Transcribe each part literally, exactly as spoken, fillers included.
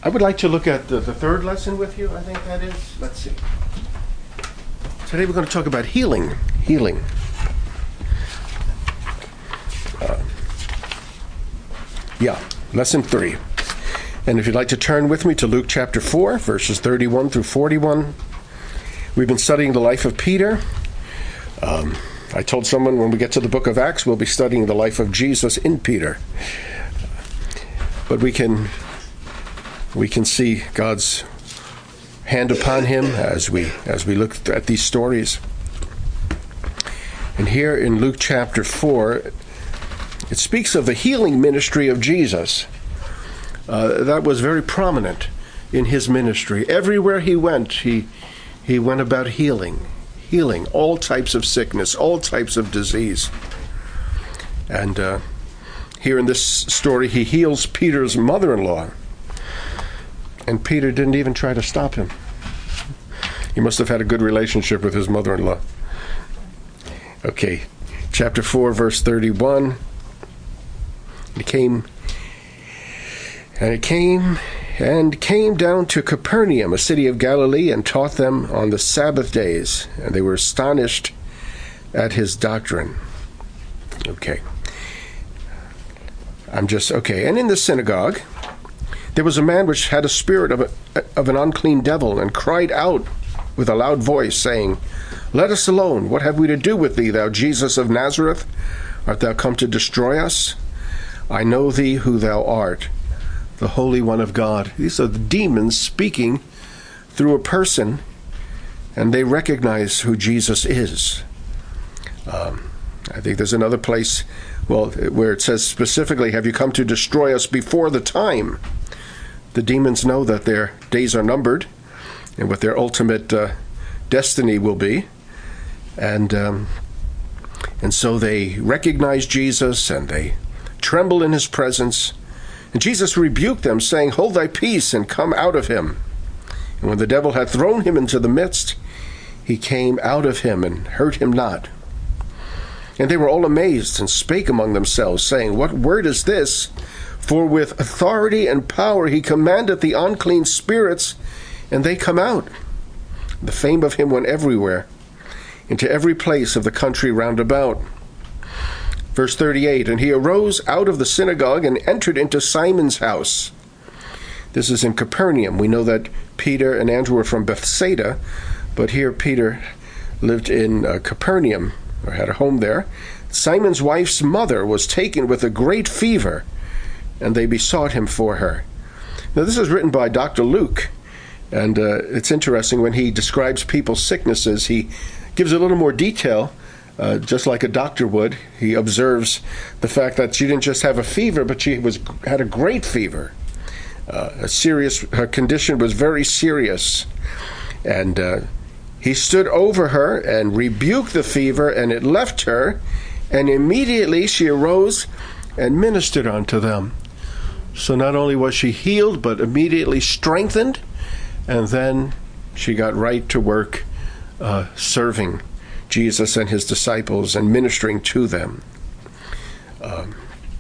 I would like to look at the, the third lesson with you, I think that is. Let's see. Today we're going to talk about healing. Healing. Uh, yeah, lesson three. And if you'd like to turn with me to Luke chapter four, verses thirty-one through forty-one. We've been studying the life of Peter. Um, I told someone when we get to the book of Acts, we'll be studying the life of Jesus in Peter. But we can... We can see God's hand upon him as we as we look at these stories. And here in Luke chapter four, it speaks of the healing ministry of Jesus. Uh, that was very prominent in his ministry. Everywhere he went, he he went about healing, healing all types of sickness, all types of disease. And uh, here in this story, he heals Peter's mother-in-law. And Peter didn't even try to stop him. He must have had a good relationship with his mother-in-law. Okay, chapter four, verse thirty-one. It came, and it came, and came down to Capernaum, a city of Galilee, and taught them on the Sabbath days. And they were astonished at his doctrine. Okay. I'm just, okay. And in the synagogue, there was a man which had a spirit of, a, of an unclean devil, and cried out with a loud voice, saying, Let us alone. What have we to do with thee, thou Jesus of Nazareth? Art thou come to destroy us? I know thee who thou art, the Holy One of God. These are the demons speaking through a person, and they recognize who Jesus is. Um, I think there's another place, well, where it says specifically, have you come to destroy us before the time? The demons know that their days are numbered and what their ultimate uh, destiny will be. And um, and so they recognize Jesus and they tremble in his presence. And Jesus rebuked them, saying, Hold thy peace and come out of him. And when the devil had thrown him into the midst, he came out of him and hurt him not. And they were all amazed and spake among themselves, saying, What word is this? For with authority and power he commandeth the unclean spirits, and they come out. The fame of him went everywhere, into every place of the country round about. Verse thirty-eight, And he arose out of the synagogue and entered into Simon's house. This is in Capernaum. We know that Peter and Andrew were from Bethsaida, but here Peter lived in uh, Capernaum, or had a home there. Simon's wife's mother was taken with a great fever, and they besought him for her. Now, this is written by Doctor Luke, and uh, it's interesting when he describes people's sicknesses, he gives a little more detail, uh, just like a doctor would. He observes the fact that she didn't just have a fever, but she was had a great fever. Uh, a serious, her condition was very serious. And uh, he stood over her and rebuked the fever, and it left her, and immediately she arose and ministered unto them. So not only was she healed, but immediately strengthened, and then she got right to work uh, serving Jesus and his disciples and ministering to them. Um,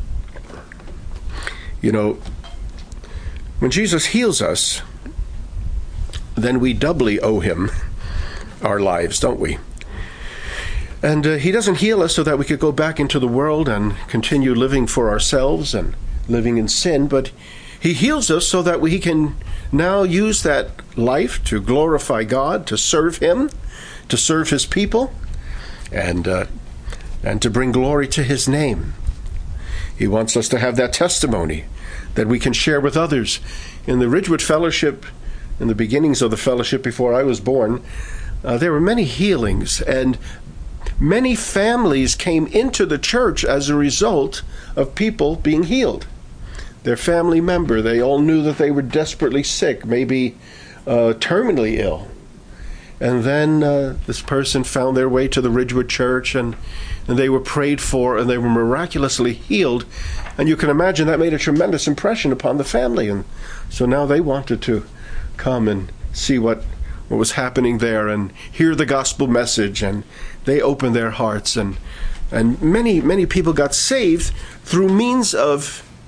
you know, when Jesus heals us, then we doubly owe him our lives, don't we? And uh, he doesn't heal us so that we could go back into the world and continue living for ourselves and living in sin, but he heals us so that we can now use that life to glorify God, to serve him, to serve his people, and uh, and to bring glory to his name. He wants us to have that testimony that we can share with others. In the Ridgewood Fellowship, in the beginnings of the fellowship before I was born, uh, there were many healings, and many families came into the church as a result of people being healed. Their family member, they all knew that they were desperately sick, maybe uh, terminally ill. And then uh, this person found their way to the Ridgewood Church, and, and they were prayed for, and they were miraculously healed. And you can imagine that made a tremendous impression upon the family. And so now they wanted to come and see what, what was happening there and hear the gospel message. And they opened their hearts. And, and many, many people got saved through means of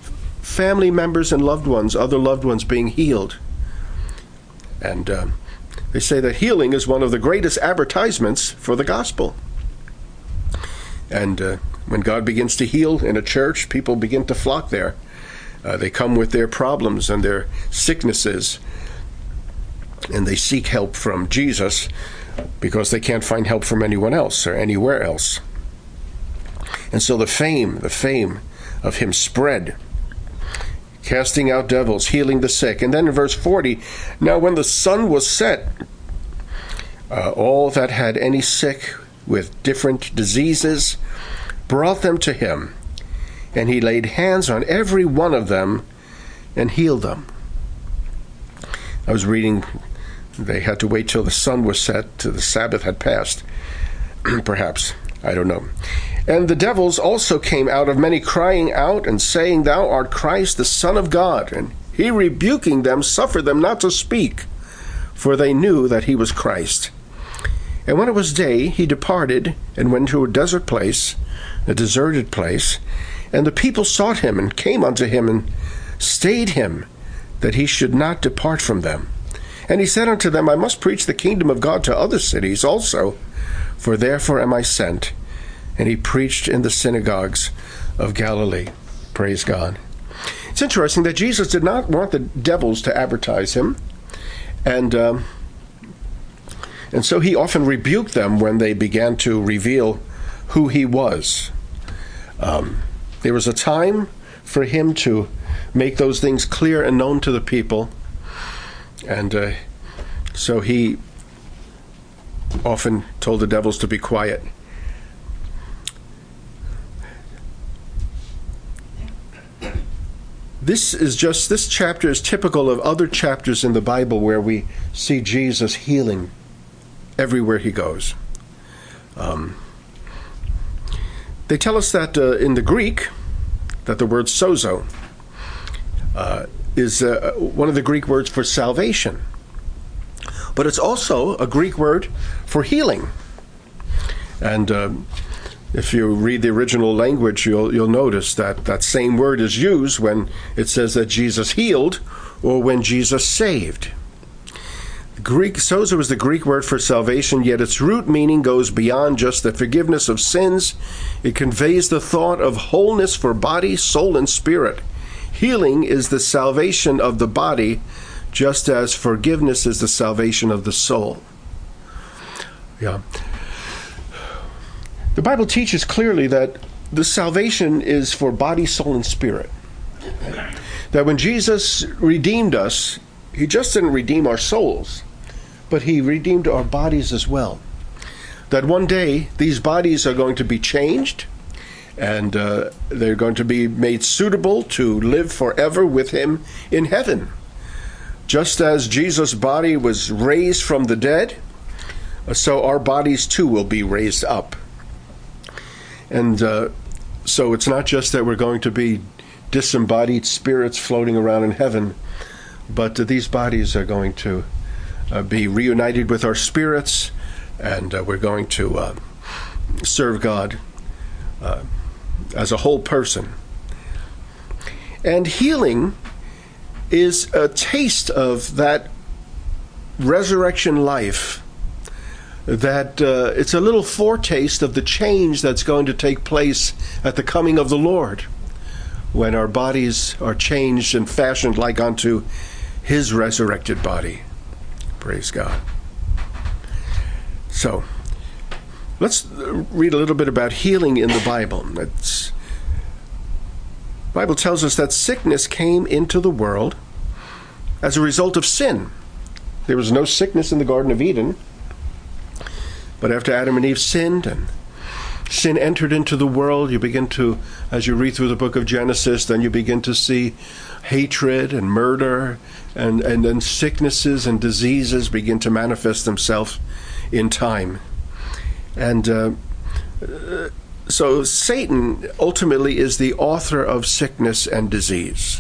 family members and loved ones, other loved ones being healed. And uh, they say that healing is one of the greatest advertisements for the gospel. And uh, when God begins to heal in a church, people begin to flock there. Uh, they come with their problems and their sicknesses, and they seek help from Jesus because they can't find help from anyone else or anywhere else. And so the fame, the fame of him spread, casting out devils, healing the sick. And then in verse forty, now when the sun was set, uh, all that had any sick with different diseases brought them to him, and he laid hands on every one of them and healed them. I was reading, they had to wait till the sun was set, till the Sabbath had passed. Perhaps, I don't know. And the devils also came out of many, crying out and saying, Thou art Christ, the Son of God. And he, rebuking them, suffered them not to speak, for they knew that he was Christ. And when it was day, he departed and went to a desert place, a deserted place. And the people sought him and came unto him and stayed him, that he should not depart from them. And he said unto them, I must preach the kingdom of God to other cities also, for therefore am I sent. And he preached in the synagogues of Galilee. Praise God. It's interesting that Jesus did not want the devils to advertise him, and um, and so he often rebuked them when they began to reveal who he was. Um, there was a time for him to make those things clear and known to the people, and uh, so he often told the devils to be quiet. This is just, this chapter is typical of other chapters in the Bible where we see Jesus healing everywhere he goes. Um, they tell us that uh, in the Greek, that the word sozo uh, is uh, one of the Greek words for salvation. But it's also a Greek word for healing. And um, if you read the original language, you'll you'll notice that that same word is used when it says that Jesus healed or when Jesus saved. Greek sozo is the Greek word for salvation, yet its root meaning goes beyond just the forgiveness of sins. It conveys the thought of wholeness for body, soul, and spirit. Healing is the salvation of the body, just as forgiveness is the salvation of the soul. Yeah. The Bible teaches clearly that the salvation is for body, soul, and spirit. That when Jesus redeemed us, he just didn't redeem our souls, but he redeemed our bodies as well. That one day, these bodies are going to be changed, and uh, they're going to be made suitable to live forever with him in heaven. Just as Jesus' body was raised from the dead, so our bodies too will be raised up. And uh, so it's not just that we're going to be disembodied spirits floating around in heaven, but uh, these bodies are going to uh, be reunited with our spirits, and uh, we're going to uh, serve God uh, as a whole person. And healing is a taste of that resurrection life, that uh, it's a little foretaste of the change that's going to take place at the coming of the Lord, when our bodies are changed and fashioned like unto his resurrected body. Praise God. So, let's read a little bit about healing in the Bible. It's, the Bible tells us that sickness came into the world as a result of sin. There was no sickness in the Garden of Eden, but after Adam and Eve sinned and sin entered into the world, you begin to, as you read through the book of Genesis, then you begin to see hatred and murder, and, and then sicknesses and diseases begin to manifest themselves in time. And uh, so Satan ultimately is the author of sickness and disease.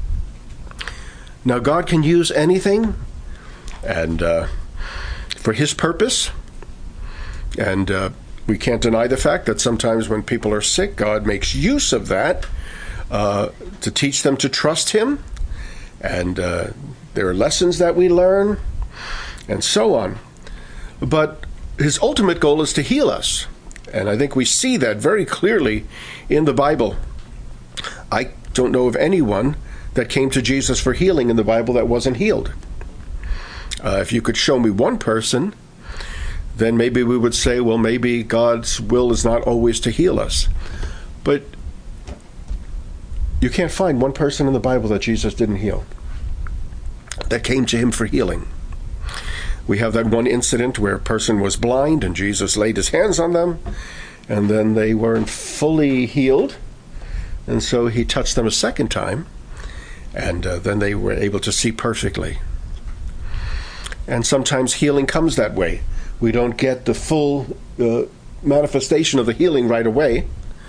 Now God can use anything and uh, for his purpose. And uh, we can't deny the fact that sometimes when people are sick, God makes use of that uh, to teach them to trust him, and uh, there are lessons that we learn, and so on. But his ultimate goal is to heal us, and I think we see that very clearly in the Bible. I don't know of anyone that came to Jesus for healing in the Bible that wasn't healed. Uh, if you could show me one person, then maybe we would say, well, maybe God's will is not always to heal us. But you can't find one person in the Bible that Jesus didn't heal, that came to him for healing. We have that one incident where a person was blind and Jesus laid his hands on them, and then they weren't fully healed, and so he touched them a second time, and uh, then they were able to see perfectly. And sometimes healing comes that way. We don't get the full uh, manifestation of the healing right away.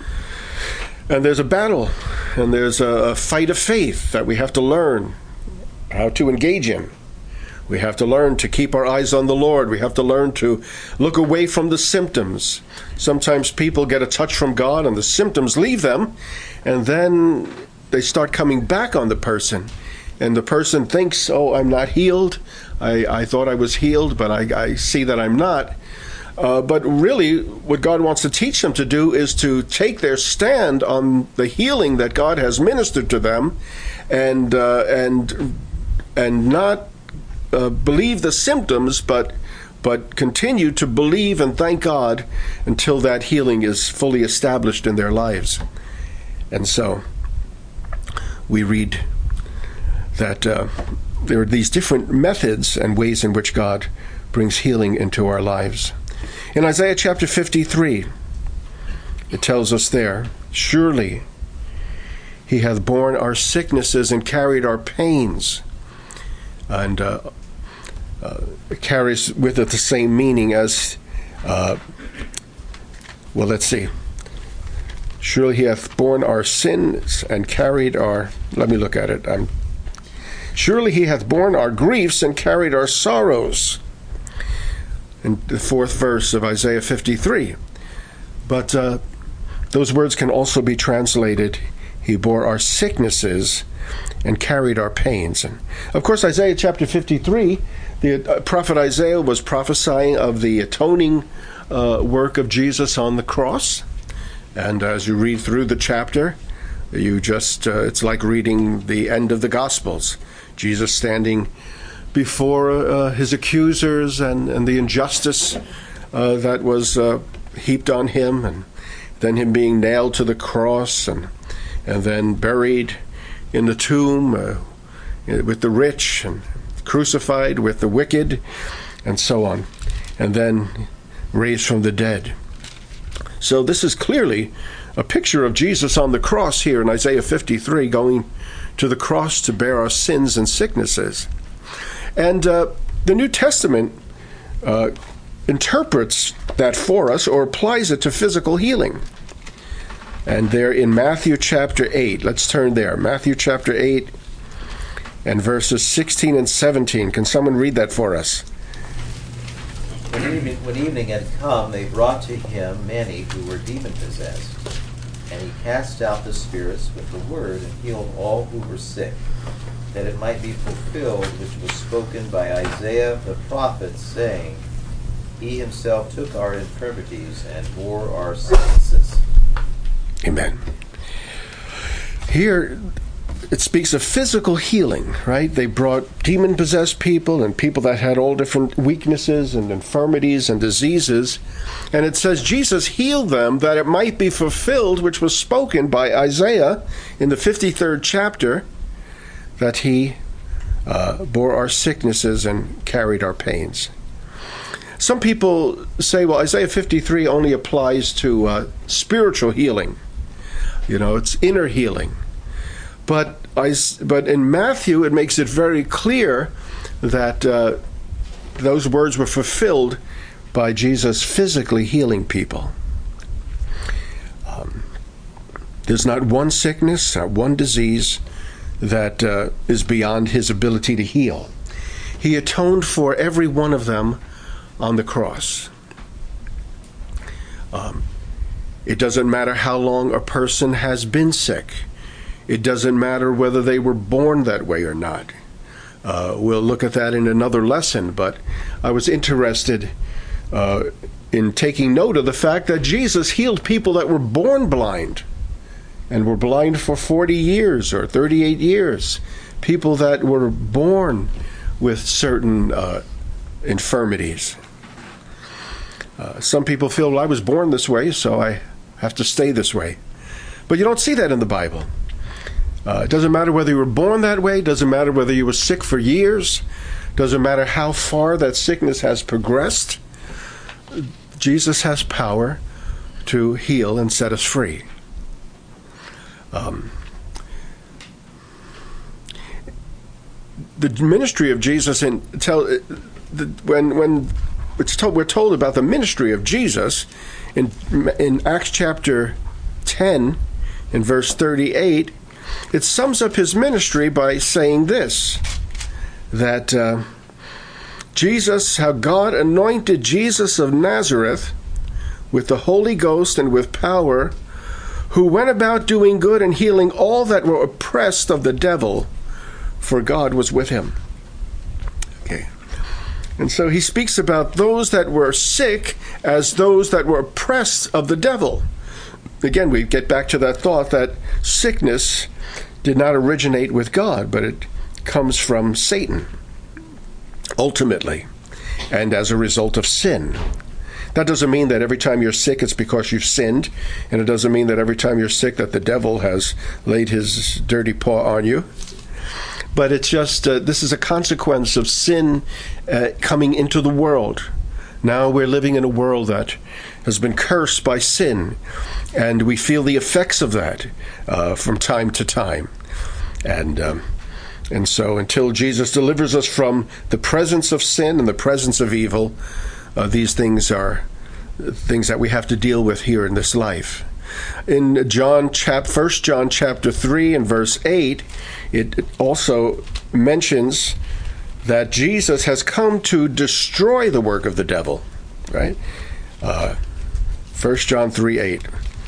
And there's a battle, and there's a, a fight of faith that we have to learn how to engage in. We have to learn to keep our eyes on the Lord. We have to learn to look away from the symptoms. Sometimes people get a touch from God and the symptoms leave them, and then they start coming back on the person. And the person thinks, oh, I'm not healed. I, I thought I was healed, but I, I see that I'm not. Uh, but really, what God wants to teach them to do is to take their stand on the healing that God has ministered to them, and uh, and and not uh, believe the symptoms, but but continue to believe and thank God until that healing is fully established in their lives. And so we read that uh, there are these different methods and ways in which God brings healing into our lives. In Isaiah chapter fifty-three, it tells us there, surely he hath borne our sicknesses and carried our pains. And uh, uh, it carries with it the same meaning as, uh, well, let's see. Surely he hath borne our sins and carried our, let me look at it. I'm, surely he hath borne our griefs and carried our sorrows. In the fourth verse of Isaiah fifty-three. But uh, those words can also be translated, he bore our sicknesses and carried our pains. And of course, Isaiah chapter fifty-three, the uh, prophet Isaiah was prophesying of the atoning uh, work of Jesus on the cross. And as you read through the chapter, you just, uh, it's like reading the end of the Gospels. Jesus standing before uh, his accusers and, and the injustice uh, that was uh, heaped on him, and then him being nailed to the cross, and and then buried in the tomb uh, with the rich, and crucified with the wicked, and so on, and then raised from the dead. So this is clearly a picture of Jesus on the cross here in Isaiah fifty-three, going to the cross to bear our sins and sicknesses. And uh, the New Testament uh, interprets that for us, or applies it to physical healing. And there in Matthew chapter eight, let's turn there. Matthew chapter eight and verses sixteen and seventeen. Can someone read that for us? When evening, when evening had come, they brought to him many who were demon-possessed. And he cast out the spirits with the word and healed all who were sick, that it might be fulfilled which was spoken by Isaiah the prophet, saying, he himself took our infirmities and bore our sicknesses. Amen. Here it speaks of physical healing, right? They brought demon-possessed people and people that had all different weaknesses and infirmities and diseases. And it says Jesus healed them that it might be fulfilled which was spoken by Isaiah in the fifty-third chapter, that he uh, bore our sicknesses and carried our pains. Some people say, well, Isaiah fifty-three only applies to uh, spiritual healing. You know, it's inner healing. But I, but in Matthew, it makes it very clear that uh, those words were fulfilled by Jesus physically healing people. Um, there's not one sickness, not one disease that uh, is beyond his ability to heal. He atoned for every one of them on the cross. Um, it doesn't matter how long a person has been sick. It doesn't matter whether they were born that way or not. Uh, we'll look at that in another lesson, but I was interested uh, in taking note of the fact that Jesus healed people that were born blind and were blind for forty years or thirty-eight years. People that were born with certain uh, infirmities. Uh, some people feel, well, I was born this way, so I have to stay this way. But you don't see that in the Bible. Uh, it doesn't matter whether you were born that way. It doesn't matter whether you were sick for years. It doesn't matter how far that sickness has progressed. Jesus has power to heal and set us free. Um, the ministry of Jesus, in tell the, when when it's told, we're told about the ministry of Jesus in in Acts chapter ten, in verse thirty-eight. It sums up his ministry by saying this, that uh, Jesus, how God anointed Jesus of Nazareth with the Holy Ghost and with power, who went about doing good and healing all that were oppressed of the devil, for God was with him. Okay. And so he speaks about those that were sick as those that were oppressed of the devil. Again, we get back to that thought that sickness did not originate with God, but it comes from Satan, ultimately, and as a result of sin. That doesn't mean that every time you're sick it's because you've sinned, and it doesn't mean that every time you're sick that the devil has laid his dirty paw on you. But it's just, uh, this is a consequence of sin uh, coming into the world. Now we're living in a world that has been cursed by sin, and we feel the effects of that uh, from time to time. And um, and so until Jesus delivers us from the presence of sin and the presence of evil, uh, these things are things that we have to deal with here in this life. In John chap, First John chapter three and verse eight, it also mentions that Jesus has come to destroy the work of the devil, right? Uh, First John three eight.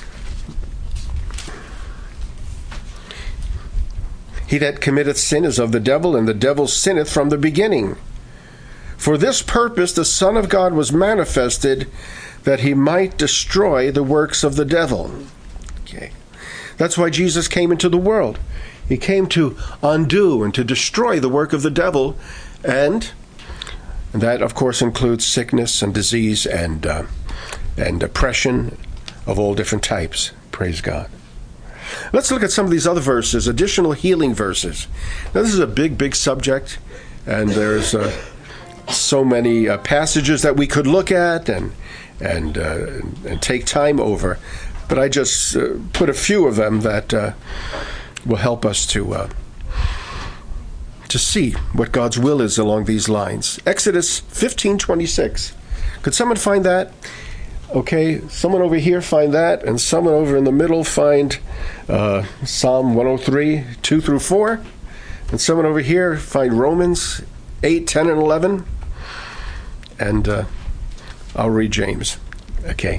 He that committeth sin is of the devil, and the devil sinneth from the beginning. For this purpose the Son of God was manifested, that he might destroy the works of the devil. Okay. That's why Jesus came into the world. He came to undo and to destroy the work of the devil, and, and that, of course, includes sickness and disease and uh, and oppression of all different types. Praise God. Let's look at some of these other verses, additional healing verses. Now, this is a big, big subject, and there's uh, so many uh, passages that we could look at and and uh, and take time over. But I just uh, put a few of them that uh, will help us to uh, to see what God's will is along these lines. Exodus fifteen twenty-six. Could someone find that? Okay, someone over here find that, and someone over in the middle find uh, Psalm one oh three, two through four, and someone over here find Romans eight, ten, and eleven, and uh, I'll read James. Okay.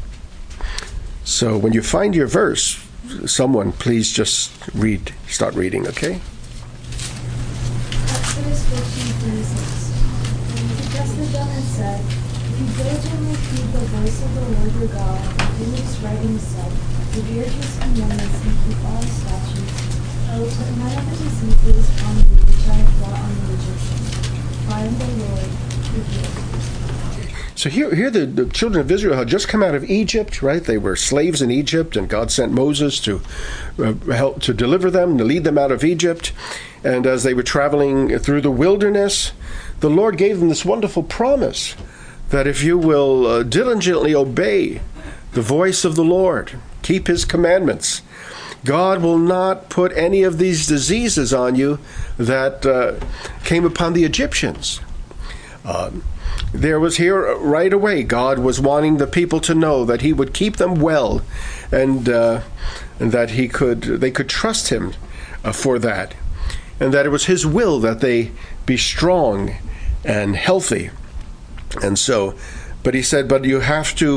So when you find your verse, someone please just read, start reading, okay? Exodus fifteen twenty-six. And he tested them and said, if you diligently heed the voice of the Lord your God, and do what is right in his sight, revere his commandments and keep all his statutes, I will put none of the diseases on you which I have brought on the Egyptians. For I am the Lord who heals you. So here, here the, the children of Israel had just come out of Egypt, right? They were slaves in Egypt, and God sent Moses to uh, help to deliver them, to lead them out of Egypt. And as they were traveling through the wilderness, the Lord gave them this wonderful promise that if you will uh, diligently obey the voice of the Lord, keep his commandments, God will not put any of these diseases on you that uh, came upon the Egyptians. Uh, there was here right away, God was wanting the people to know that he would keep them well, and, uh, and that he could, they could trust him uh, for that, and that it was his will that they be strong and healthy. And so, but he said, but you have to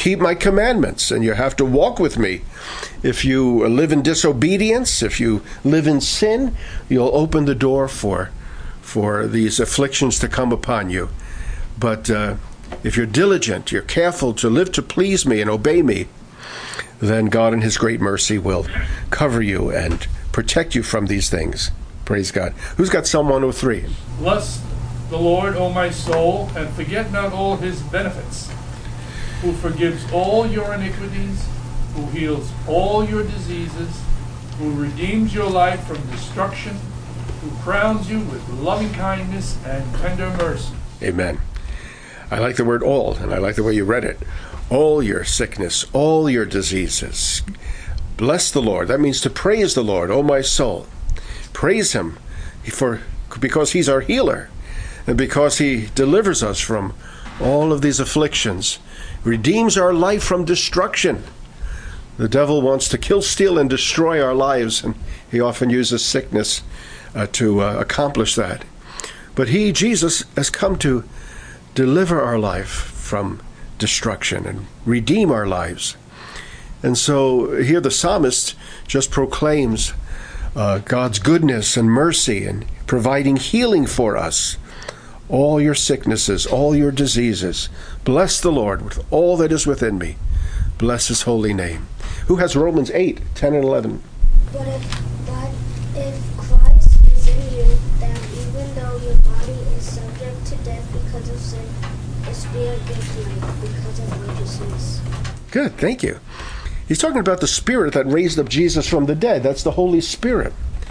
keep my commandments, and you have to walk with me. If you live in disobedience, if you live in sin, you'll open the door for for these afflictions to come upon you. But uh, if you're diligent, you're careful to live to please me and obey me, then God in his great mercy will cover you and protect you from these things. Praise God. Who's got Psalm one oh three? Bless the Lord, O my soul, and forget not all his benefits, who forgives all your iniquities, who heals all your diseases, who redeems your life from destruction, who crowns you with loving kindness and tender mercy. Amen. I like the word all, and I like the way you read it. All your sickness, all your diseases. Bless the Lord. That means to praise the Lord, O my soul. Praise him for because he's our healer, and because he delivers us from all of these afflictions, redeems our life from destruction. The devil wants to kill, steal, and destroy our lives, and he often uses sickness uh, to uh, accomplish that. But he, Jesus, has come to deliver our life from destruction and redeem our lives. And so here the psalmist just proclaims uh, God's goodness and mercy and providing healing for us. All your sicknesses, all your diseases. Bless the Lord with all that is within me. Bless his holy name. Who has Romans eight, ten, and eleven? But if, but if Christ is in you, then even though your body is subject to death because of sin, the spirit gives life because of righteousness. Good, thank you. He's talking about the Spirit that raised up Jesus from the dead. That's the Holy Spirit.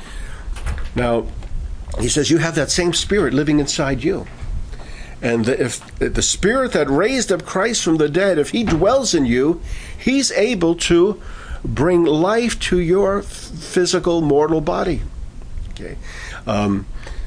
Now, he says you have that same Spirit living inside you. And if the Spirit that raised up Christ from the dead, if he dwells in you, he's able to bring life to your physical, mortal body. Okay, um,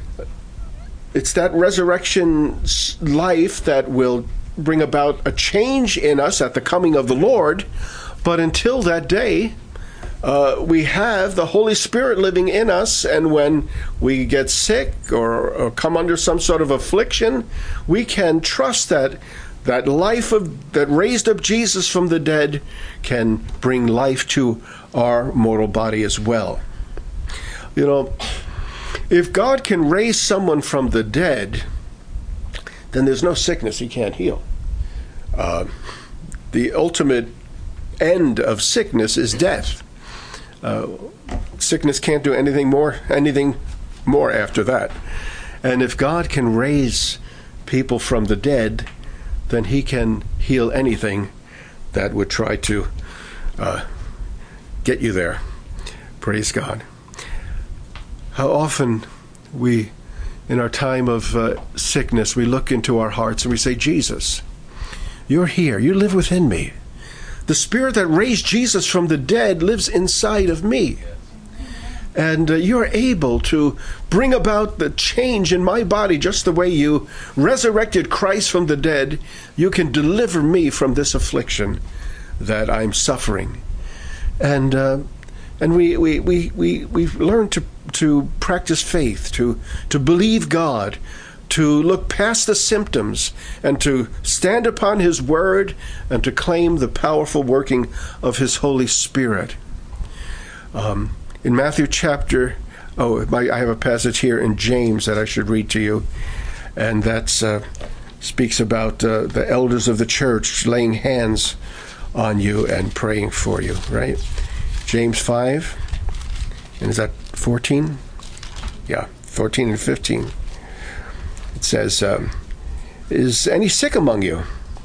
it's that resurrection life that will bring about a change in us at the coming of the Lord. But until that day, uh, we have the Holy Spirit living in us, and when we get sick or, or come under some sort of affliction, we can trust that that life of that raised up Jesus from the dead can bring life to our mortal body as well. You know, if God can raise someone from the dead, then there's no sickness he can't heal. Uh, the ultimate end of sickness is death. Uh, sickness can't do anything more, anything more after that. And if God can raise people from the dead, then he can heal anything that would try to uh, get you there. Praise God. How often we, in our time of uh, sickness, we look into our hearts and we say, Jesus, you're here. You live within me. The Spirit that raised Jesus from the dead lives inside of me. And uh, you're able to bring about the change in my body just the way you resurrected Christ from the dead. You can deliver me from this affliction that I'm suffering. And uh, and we we we we we've learned to to practice faith, to to believe God, to look past the symptoms and to stand upon his word and to claim the powerful working of his Holy Spirit. Um, in Matthew chapter, oh, my, I have a passage here in James that I should read to you, and that uh, speaks about uh, the elders of the church laying hands on you and praying for you, right? James five, and is that fourteen? Yeah, fourteen and fifteen. It says, um, is any sick among you?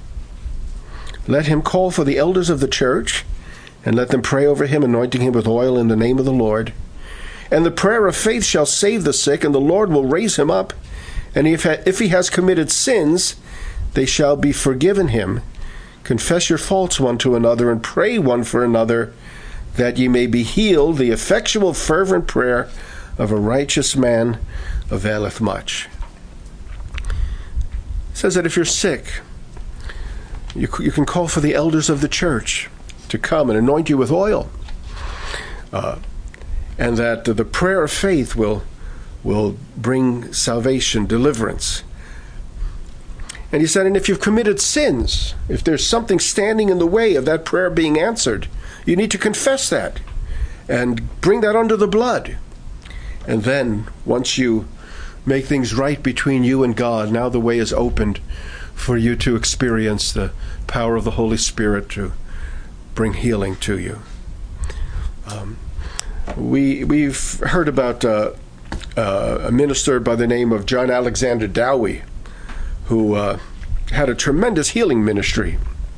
Let him call for the elders of the church, and let them pray over him, anointing him with oil in the name of the Lord. And the prayer of faith shall save the sick, and the Lord will raise him up. And if, if he has committed sins, they shall be forgiven him. Confess your faults one to another, and pray one for another, that ye may be healed. The effectual fervent prayer of a righteous man availeth much. It says that if you're sick, you, you can call for the elders of the church to come and anoint you with oil. Uh, and that the prayer of faith will, will bring salvation, deliverance. And he said, and if you've committed sins, if there's something standing in the way of that prayer being answered, you need to confess that and bring that under the blood. And then, once you make things right between you and God, now the way is opened for you to experience the power of the Holy Spirit to bring healing to you. Um, we, we've heard about uh, uh, a minister by the name of John Alexander Dowie, who uh, had a tremendous healing ministry.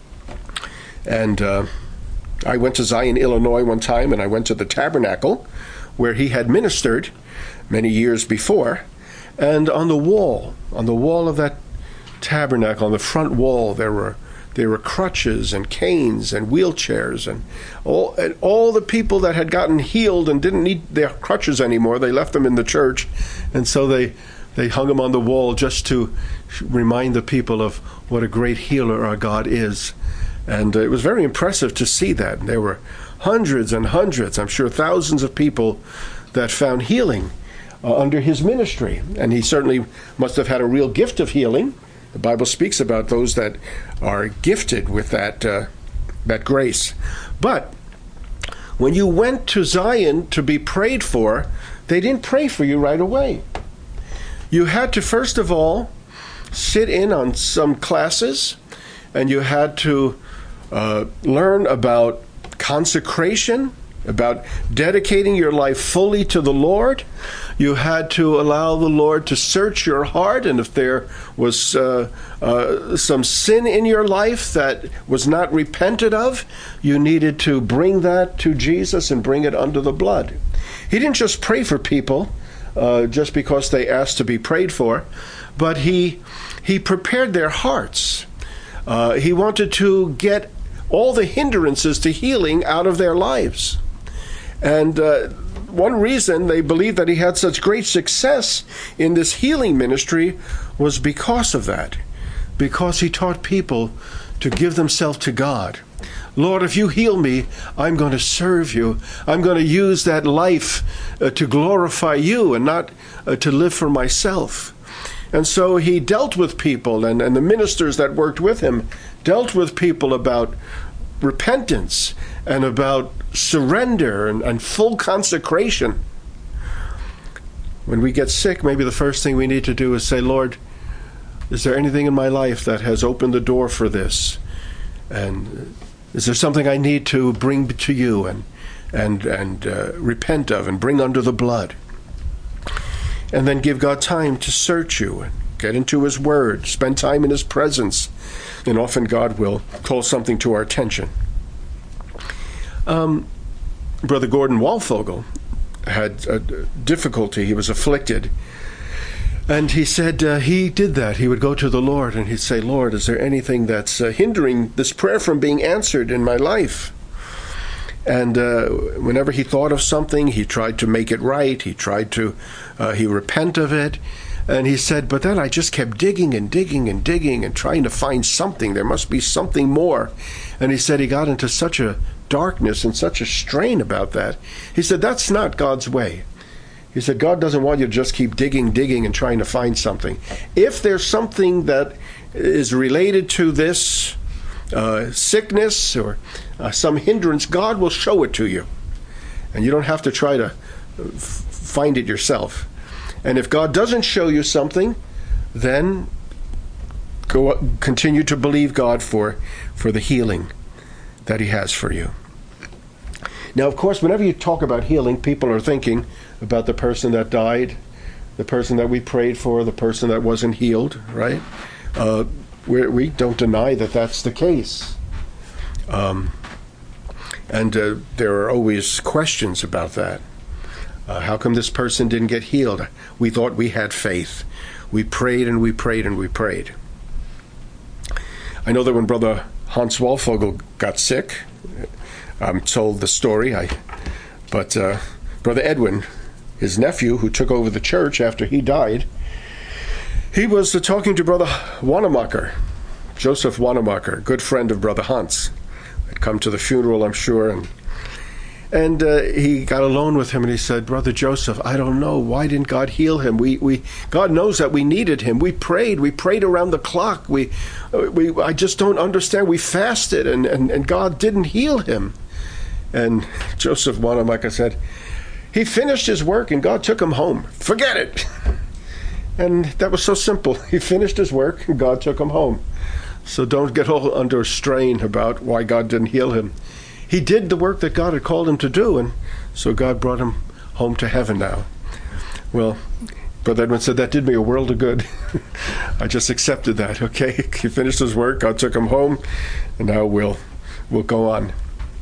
And uh, I went to Zion, Illinois one time, and I went to the Tabernacle where he had ministered many years before. And on the wall, on the wall of that tabernacle, on the front wall, there were there were crutches and canes and wheelchairs, and all and all the people that had gotten healed and didn't need their crutches anymore, they left them in the church, and so they they hung them on the wall just to remind the people of what a great healer our God is. And it was very impressive to see that. And there were hundreds and hundreds, I'm sure thousands of people that found healing uh, under his ministry. And he certainly must have had a real gift of healing. The Bible speaks about those that are gifted with that uh, that grace. But when you went to Zion to be prayed for, they didn't pray for you right away. You had to, first of all, sit in on some classes, and you had to uh, learn about consecration, about dedicating your life fully to the Lord. You had to allow the Lord to search your heart, and if there was uh, uh, some sin in your life that was not repented of, you needed to bring that to Jesus and bring it under the blood. He didn't just pray for people uh, just because they asked to be prayed for, but he he prepared their hearts. Uh, he wanted to get all the hindrances to healing out of their lives. And uh, one reason they believed that he had such great success in this healing ministry was because of that. Because he taught people to give themselves to God. Lord, if you heal me, I'm going to serve you. I'm going to use that life uh, to glorify you and not uh, to live for myself. And so he dealt with people, and, and the ministers that worked with him dealt with people about repentance and about surrender and, and full consecration. When we get sick, maybe the first thing we need to do is say, Lord, is there anything in my life that has opened the door for this? And is there something I need to bring to you and and and uh, repent of and bring under the blood? And then give God time to search you and get into his word, spend time in his presence, and often God will call something to our attention. Um, Brother Gordon Walfogel had a difficulty. He was afflicted. And he said uh, he did that. He would go to the Lord and he'd say, Lord, is there anything that's uh, hindering this prayer from being answered in my life? And uh, whenever he thought of something, he tried to make it right. He tried to, uh, he repent of it. And he said, but then I just kept digging and digging and digging and trying to find something. There must be something more. And he said he got into such a darkness and such a strain about that. He said, that's not God's way. He said, God doesn't want you to just keep digging, digging, and trying to find something. If there's something that is related to this uh, sickness or uh, some hindrance, God will show it to you. And you don't have to try to f- find it yourself. And if God doesn't show you something, then go continue to believe God for, for the healing that he has for you. Now, of course, whenever you talk about healing, people are thinking about the person that died, the person that we prayed for, the person that wasn't healed, right? Uh, we we don't deny that that's the case. Um, and uh, there are always questions about that. Uh, how come this person didn't get healed? We thought we had faith. We prayed and we prayed and we prayed. I know that when Brother Hans Walfogel got sick, I'm told the story, I, but uh, Brother Edwin, his nephew, who took over the church after he died, he was uh, talking to Brother Wanamaker, Joseph Wanamaker, good friend of Brother Hans. Had come to the funeral, I'm sure, and And uh, he got alone with him, and he said, Brother Joseph, I don't know. Why didn't God heal him? We, we, God knows that we needed him. We prayed. We prayed around the clock. We, we, I just don't understand. We fasted, and, and, and God didn't heal him. And Joseph Bonham, like I said, he finished his work, and God took him home. Forget it. And that was so simple. He finished his work, and God took him home. So don't get all under a strain about why God didn't heal him. He did the work that God had called him to do, and so God brought him home to heaven now. Well, Brother Edmund said that did me a world of good. I just accepted that, okay? He finished his work, God took him home, and now we'll, we'll go on.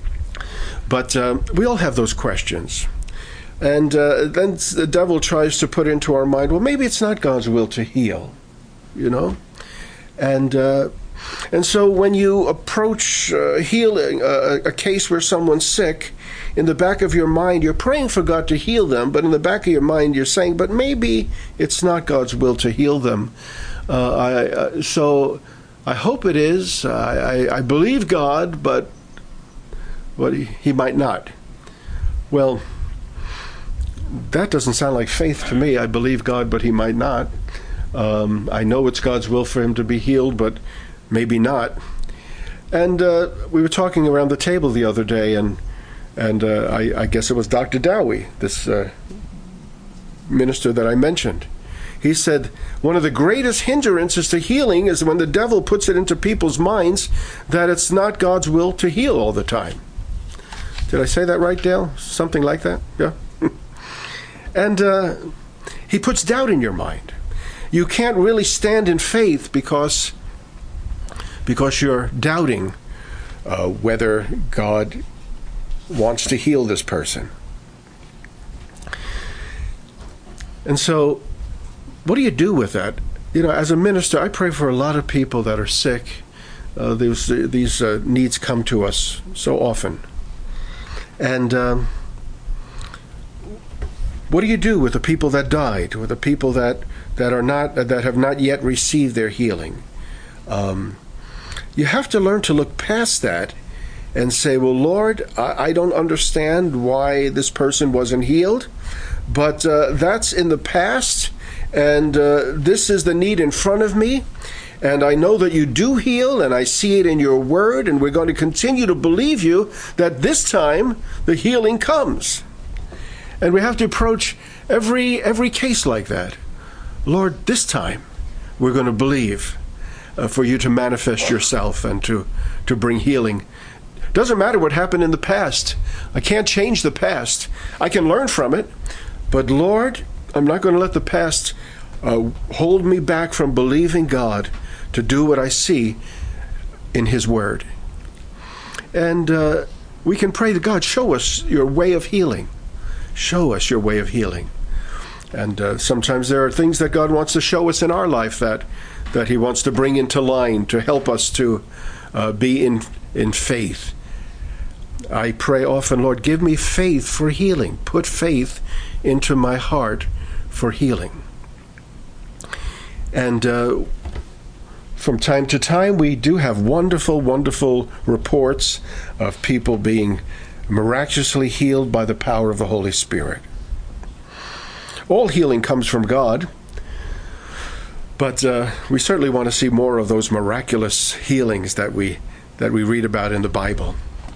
But um, we all have those questions. And uh, then the devil tries to put into our mind, well, maybe it's not God's will to heal, you know? And... Uh, And so when you approach uh, healing uh, a case where someone's sick, in the back of your mind, you're praying for God to heal them, but in the back of your mind, you're saying, but maybe it's not God's will to heal them. Uh, I, uh, so I hope it is. I, I, I believe God, but well, he, he might not. Well, that doesn't sound like faith to me. I believe God, but he might not. Um, I know it's God's will for him to be healed, but maybe not. And uh, we were talking around the table the other day, and and uh, I, I guess it was Doctor Dowie, this uh, minister that I mentioned. He said, one of the greatest hindrances to healing is when the devil puts it into people's minds that it's not God's will to heal all the time. Did I say that right, Dale? Something like that? Yeah? And uh, he puts doubt in your mind. You can't really stand in faith because... because you're doubting uh, whether God wants to heal this person. And so, what do you do with that? You know, as a minister, I pray for a lot of people that are sick. Uh, these these uh, needs come to us so often. And um, what do you do with the people that died, with the people that, that are not that have not yet received their healing? Um, You have to learn to look past that and say, well, Lord, I, I don't understand why this person wasn't healed, but uh, that's in the past, and uh, this is the need in front of me, and I know that you do heal, and I see it in your word, and we're going to continue to believe you that this time the healing comes. And we have to approach every every case like that. Lord, this time we're going to believe Uh, for you to manifest yourself and to, to bring healing. Doesn't matter what happened in the past. I can't change the past. I can learn from it. But Lord, I'm not going to let the past uh, hold me back from believing God to do what I see in his word. And uh, we can pray to God, show us your way of healing. Show us your way of healing. And uh, sometimes there are things that God wants to show us in our life that that he wants to bring into line to help us to uh, be in in faith. I pray often, Lord, give me faith for healing. Put faith into my heart for healing. And uh, from time to time, we do have wonderful, wonderful reports of people being miraculously healed by the power of the Holy Spirit. All healing comes from God. But uh, we certainly want to see more of those miraculous healings that we that we read about in the Bible.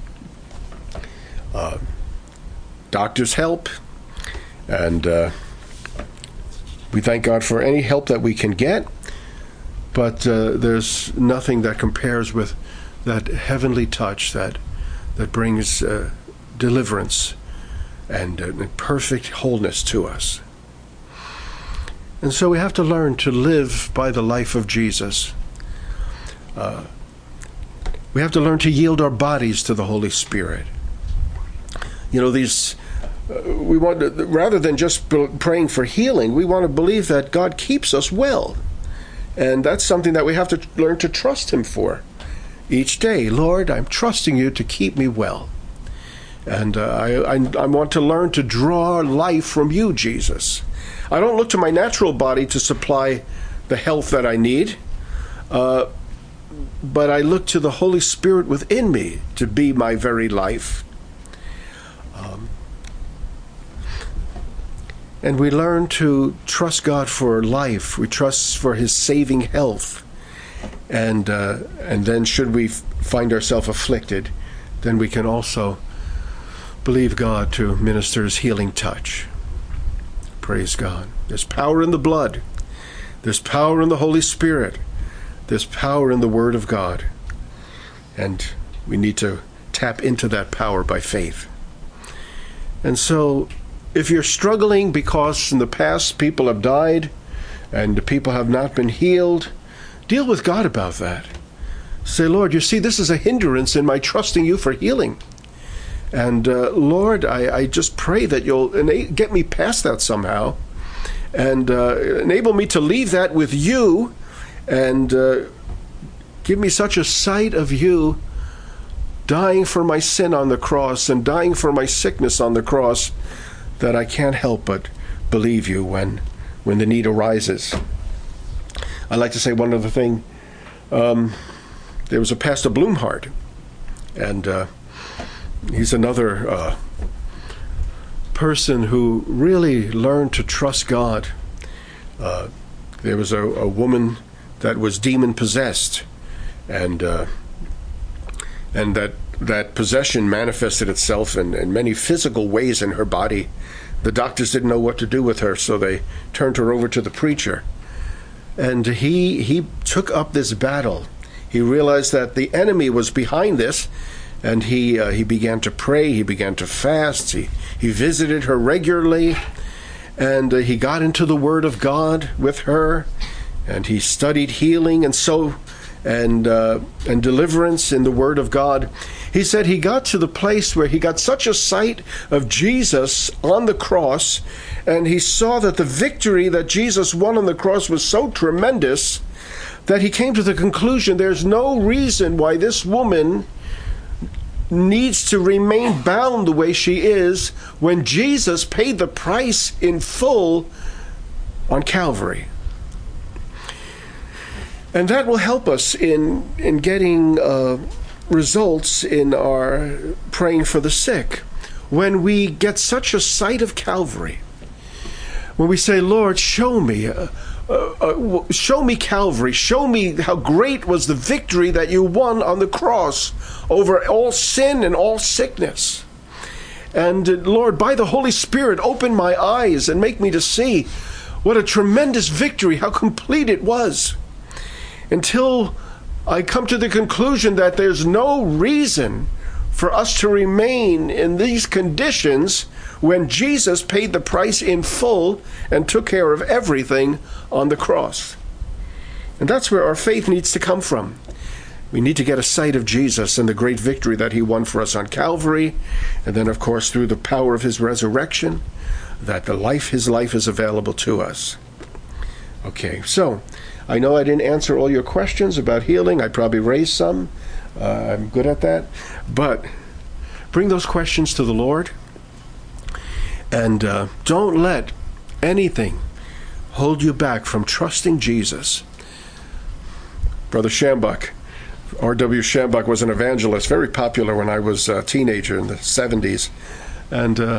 Uh, doctors help, and uh, we thank God for any help that we can get. But uh, there's nothing that compares with that heavenly touch that that brings uh, deliverance and uh, perfect wholeness to us. And so we have to learn to live by the life of Jesus. Uh, we have to learn to yield our bodies to the Holy Spirit. You know, these uh, we want to, rather than just praying for healing, we want to believe that God keeps us well, and that's something that we have to learn to trust him for each day. Lord, I'm trusting you to keep me well, and uh, I, I I want to learn to draw life from you, Jesus. I don't look to my natural body to supply the health that I need, uh, but I look to the Holy Spirit within me to be my very life. Uh, And we learn to trust God for life. We trust for his saving health. And uh, and then should we f- find ourselves afflicted, then we can also believe God to minister his healing touch. Praise God. There's power in the blood. There's power in the Holy Spirit. There's power in the Word of God. And we need to tap into that power by faith. And so, if you're struggling because in the past people have died and people have not been healed, deal with God about that. Say, Lord, you see, this is a hindrance in my trusting you for healing. And uh, Lord, I, I just pray that you'll ena- get me past that somehow and uh, enable me to leave that with you and uh, give me such a sight of you dying for my sin on the cross and dying for my sickness on the cross that I can't help but believe you when, when the need arises. I'd like to say one other thing. Um, there was a Pastor Blumhardt, and uh, he's another uh, person who really learned to trust God. Uh, there was a, a woman that was demon-possessed, and uh, and that that possession manifested itself in, in many physical ways in her body. The doctors didn't know what to do with her, so they turned her over to the preacher. And he he took up this battle. He realized that the enemy was behind this, and he uh, he began to pray. He began to fast. He he visited her regularly, and uh, he got into the Word of God with her, and he studied healing and so and uh, and deliverance in the Word of God. He said he got to the place where he got such a sight of Jesus on the cross, and he saw that the victory that Jesus won on the cross was so tremendous that he came to the conclusion there's no reason why this woman needs to remain bound the way she is when Jesus paid the price in full on Calvary. And that will help us in, in getting uh, results in our praying for the sick. When we get such a sight of Calvary, when we say, Lord, show me, uh, uh, uh, show me Calvary, show me how great was the victory that you won on the cross over all sin and all sickness. And uh, Lord, by the Holy Spirit, open my eyes and make me to see what a tremendous victory, how complete it was. Until I come to the conclusion that there's no reason for us to remain in these conditions when Jesus paid the price in full and took care of everything on the cross. And that's where our faith needs to come from. We need to get a sight of Jesus and the great victory that he won for us on Calvary, and then, of course, through the power of his resurrection, that the life, his life is available to us. Okay, so I know I didn't answer all your questions about healing. I probably raised some. Uh, I'm good at that. But bring those questions to the Lord. And uh, don't let anything hold you back from trusting Jesus. Brother Schambach, R W Schambach, was an evangelist, very popular when I was a teenager in the seventies. And uh,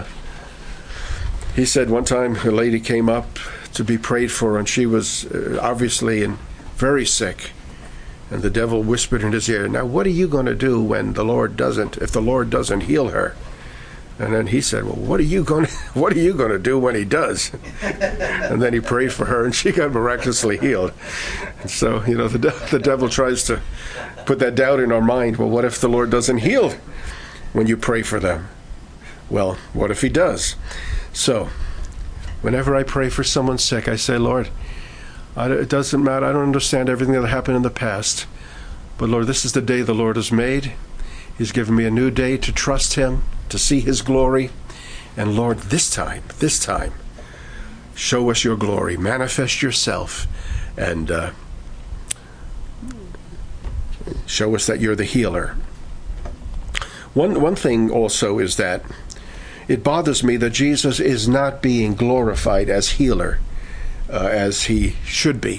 he said one time a lady came up to be prayed for, and she was uh, obviously in, very sick. And the devil whispered in his ear, now what are you going to do when the Lord doesn't, if the Lord doesn't heal her? And then he said, well, what are you going to, what are you going to do when he does? And then he prayed for her, and she got miraculously healed. And so, you know, the, de- the devil tries to put that doubt in our mind. Well, what if the Lord doesn't heal when you pray for them? Well, what if he does? So, whenever I pray for someone sick, I say, Lord, I, it doesn't matter. I don't understand everything that happened in the past. But, Lord, this is the day the Lord has made. He's given me a new day to trust him, to see his glory. And, Lord, this time, this time, show us your glory. Manifest yourself. And uh, show us that you're the healer. One, one thing also is that it bothers me that Jesus is not being glorified as healer uh, as he should be.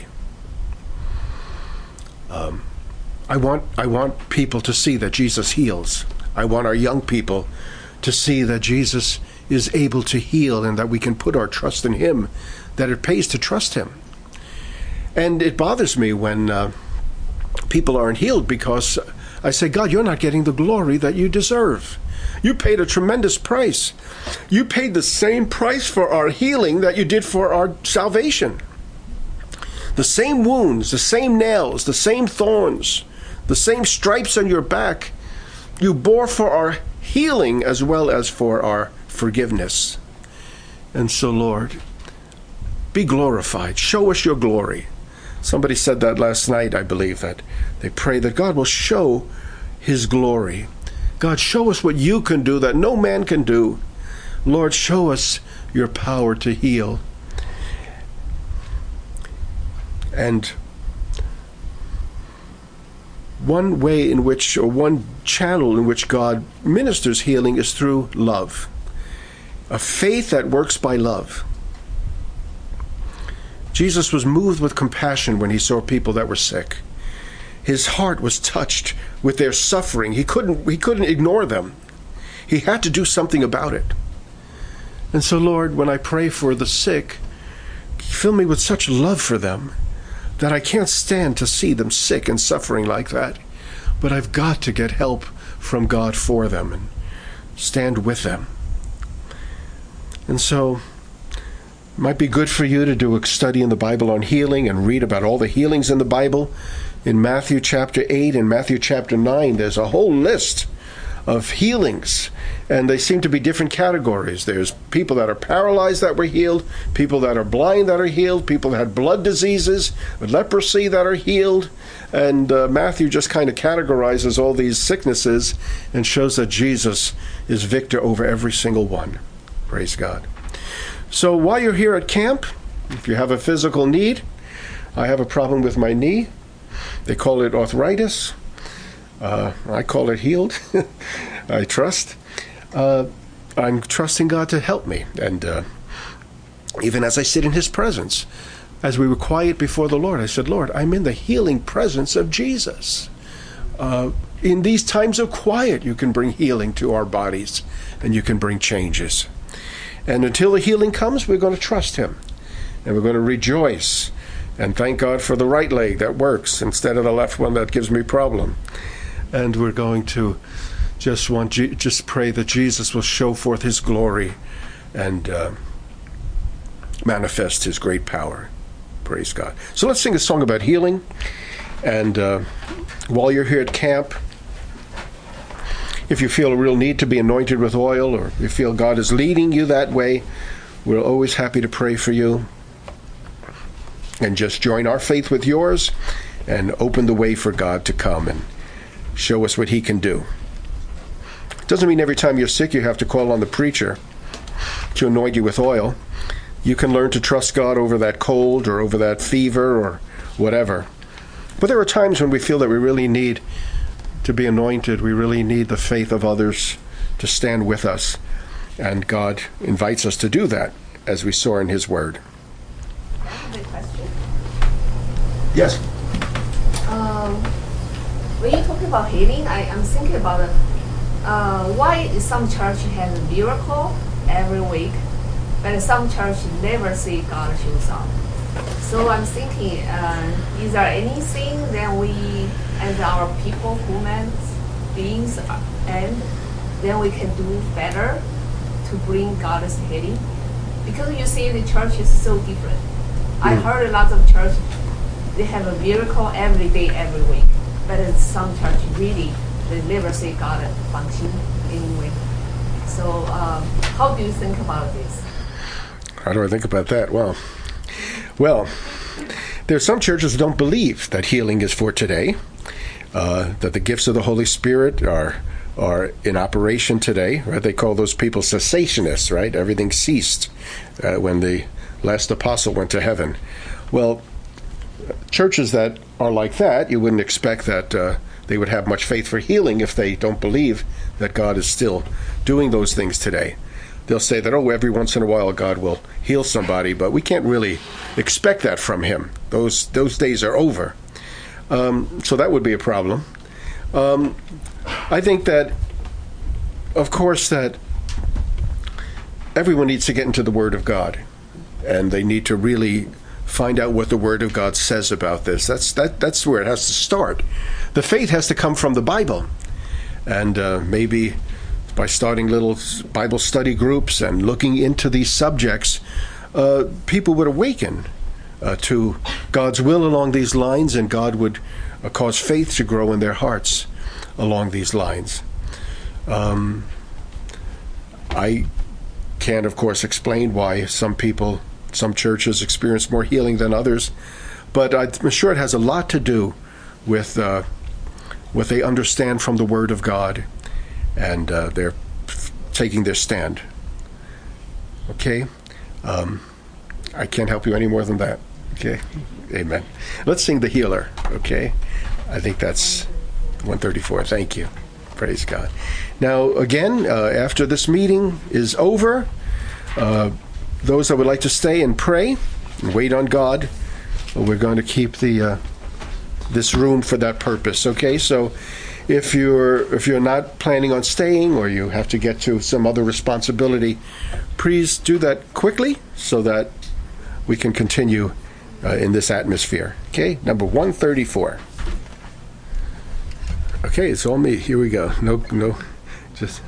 Um, I want I want people to see that Jesus heals. I want our young people to see that Jesus is able to heal and that we can put our trust in him, that it pays to trust him. And it bothers me when uh, people aren't healed, because I say, God, you're not getting the glory that you deserve. You paid a tremendous price. You paid the same price for our healing that you did for our salvation. The same wounds, the same nails, the same thorns, the same stripes on your back, you bore for our healing as well as for our forgiveness. And so, Lord, be glorified. Show us your glory. Somebody said that last night, I believe, that they pray that God will show his glory. God, show us what you can do that no man can do. Lord, show us your power to heal. And one way in which, or one channel in which God ministers healing is through love. A faith that works by love. Jesus was moved with compassion when he saw people that were sick. His heart was touched with their suffering. He couldn't, he couldn't ignore them. He had to do something about it. And so, Lord, when I pray for the sick, fill me with such love for them that I can't stand to see them sick and suffering like that. But I've got to get help from God for them and stand with them. And so, it might be good for you to do a study in the Bible on healing and read about all the healings in the Bible. In Matthew chapter eight and Matthew chapter nine, there's a whole list of healings, and they seem to be different categories. There's people that are paralyzed that were healed, people that are blind that are healed, people that had blood diseases, leprosy that are healed, and uh, Matthew just kind of categorizes all these sicknesses and shows that Jesus is victor over every single one. Praise God. So while you're here at camp, if you have a physical need, I have a problem with my knee. They call it arthritis. Uh, I call it healed. I trust. Uh, I'm trusting God to help me. And uh, even as I sit in his presence, as we were quiet before the Lord, I said, Lord, I'm in the healing presence of Jesus. Uh, in these times of quiet, you can bring healing to our bodies, and you can bring changes. And until the healing comes, we're going to trust him. And we're going to rejoice and thank God for the right leg that works instead of the left one that gives me problem. And we're going to just want just pray that Jesus will show forth his glory and uh, manifest his great power. Praise God. So let's sing a song about healing. And uh, while you're here at camp, if you feel a real need to be anointed with oil, or you feel God is leading you that way, we're always happy to pray for you. And just join our faith with yours and open the way for God to come and show us what he can do. Doesn't mean every time you're sick you have to call on the preacher to anoint you with oil. You can learn to trust God over that cold or over that fever or whatever. But there are times when we feel that we really need to be anointed. We really need the faith of others to stand with us. And God invites us to do that, as we saw in his word. Good question. Yes. Um, when you talk about healing, I, I'm thinking about uh, why some church has a miracle every week, but some church never see God shows up. So I'm thinking, uh, is there anything that we, as our people, human beings, and then we can do better to bring God's healing? Because you see, the church is so different. Mm. I heard a lot of church, they have a miracle every day, every week. But in some church, really, they never see God function anyway. So um, how do you think about this? How do I think about that? Well, well, there are some churches that don't believe that healing is for today, uh, that the gifts of the Holy Spirit are are in operation today. Right? They call those people cessationists, right? Everything ceased uh, when the last apostle went to heaven. Well, churches that are like that, you wouldn't expect that uh, they would have much faith for healing if they don't believe that God is still doing those things today. They'll say that, oh, every once in a while God will heal somebody, but we can't really expect that from him. Those those days are over. Um, so that would be a problem. Um, I think that, of course, that everyone needs to get into the Word of God, and they need to really find out what the Word of God says about this. That's that. That's where it has to start. The faith has to come from the Bible, and uh, maybe by starting little Bible study groups and looking into these subjects, uh, people would awaken uh, to God's will along these lines, and God would uh, cause faith to grow in their hearts along these lines. Um, I can't, of course, explain why some people, some churches experience more healing than others, but I'm sure it has a lot to do with uh, what they understand from the Word of God, and uh, they're taking their stand. Okay? Um, I can't help you any more than that. Okay? Amen. Let's sing The Healer. Okay? I think that's one thirty-four. Thank you. Praise God. Now, again, uh, after this meeting is over, uh, those that would like to stay and pray and wait on God, well, we're going to keep the uh, this room for that purpose. Okay? So if you're if you're not planning on staying, or you have to get to some other responsibility, please do that quickly so that we can continue uh, in this atmosphere. Okay? Number one thirty-four. Okay, it's all me. Here we go. No, no, just.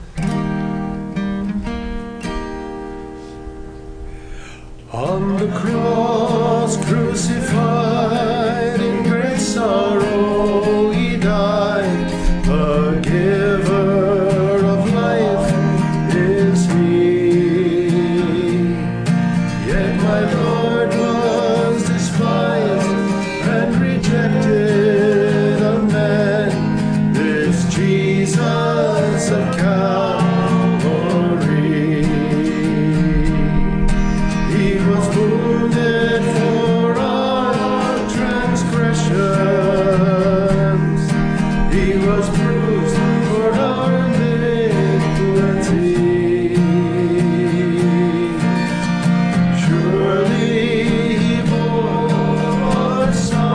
On the cross, crucified in great sorrow, he died. The giver of life is he. Yet my Lord was despised and rejected of men. Jesus of Calvary, he was wounded for our transgressions, he was bruised for our iniquity. Surely he bore our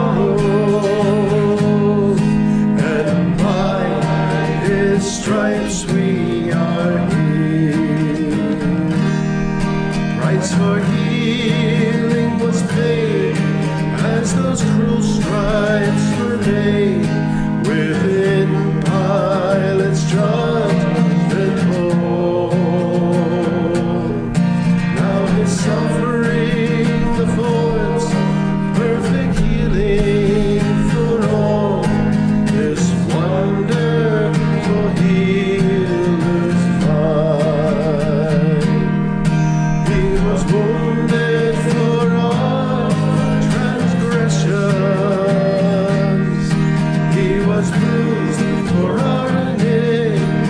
sorrows, and by his stripes we are healed. Price for healing was paid as those cruel stripes were laid within Pilate's judgment hall. Now his suffering affords perfect healing for all. This wonderful healer's mine. He was wounded for our transgressions, he was bruised for our iniquities.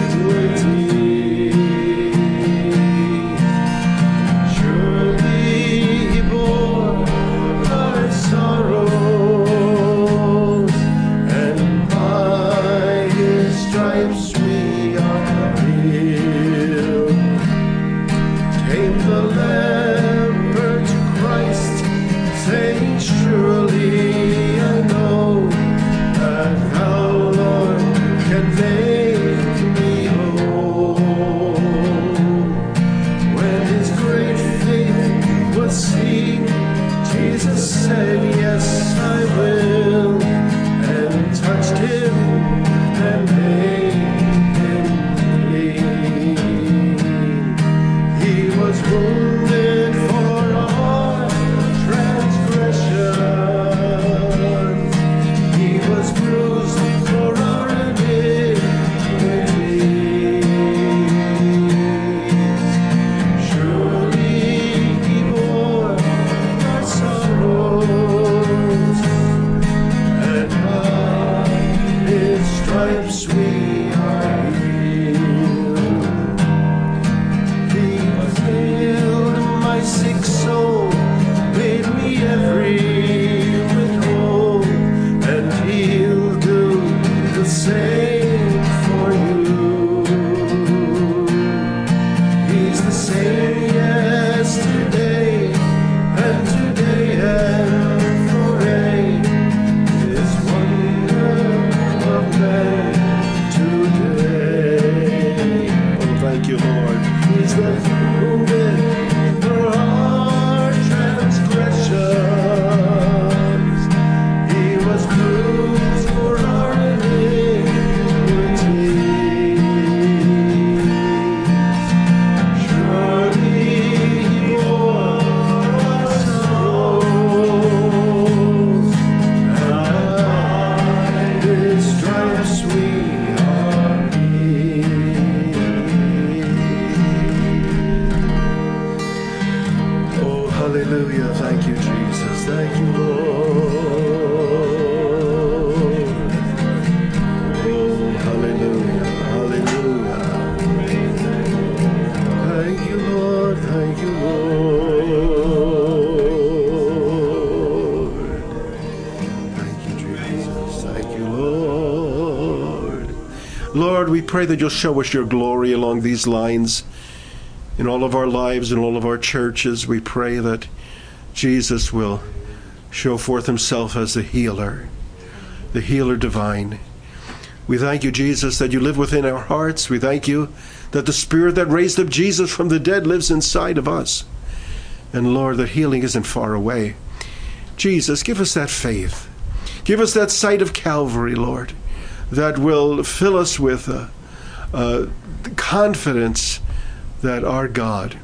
Lord, we pray that you'll show us your glory along these lines in all of our lives, in all of our churches. We pray that Jesus will show forth himself as the healer, the healer divine. We thank you, Jesus, that you live within our hearts. We thank you that the Spirit that raised up Jesus from the dead lives inside of us. And Lord, that healing isn't far away. Jesus, give us that faith. Give us that sight of Calvary, Lord, that will fill us with uh, uh, confidence that our God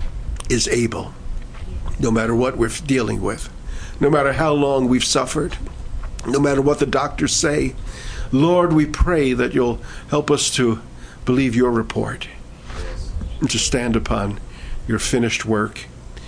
is able, no matter what we're dealing with, no matter how long we've suffered, no matter what the doctors say. Lord, we pray that you'll help us to believe your report and to stand upon your finished work.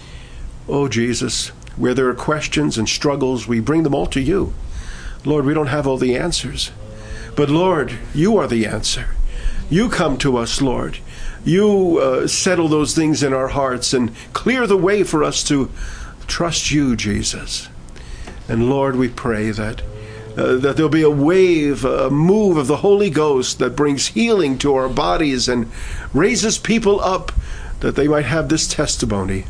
Oh, Jesus, where there are questions and struggles, we bring them all to you. Lord, we don't have all the answers, but Lord, you are the answer. You come to us, Lord. You uh, settle those things in our hearts and clear the way for us to trust you, Jesus. And Lord, we pray that uh, that there'll be a wave, a move of the Holy Ghost that brings healing to our bodies and raises people up, that they might have this testimony,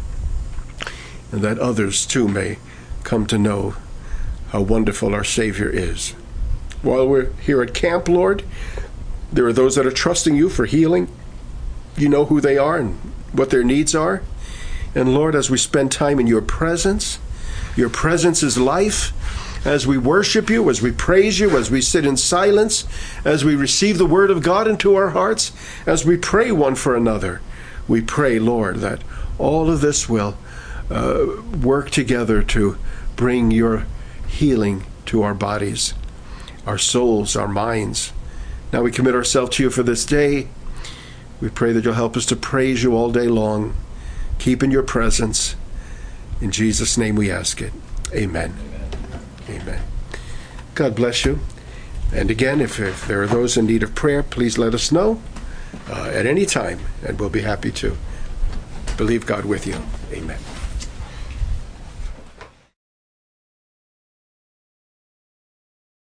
and that others too may come to know how wonderful our Savior is. While we're here at camp, Lord, there are those that are trusting you for healing. You know who they are and what their needs are. And Lord, as we spend time in your presence, your presence is life. As we worship you, as we praise you, as we sit in silence, as we receive the word of God into our hearts, as we pray one for another, we pray, Lord, that all of this will uh, work together to bring your healing to our bodies, our souls, our minds. Now we commit ourselves to you for this day. We pray that you'll help us to praise you all day long, keep in your presence. In Jesus' name we ask it. Amen. Amen. Amen. God bless you. And again, if, if there are those in need of prayer, please let us know uh, at any time, and we'll be happy to believe God with you. Amen.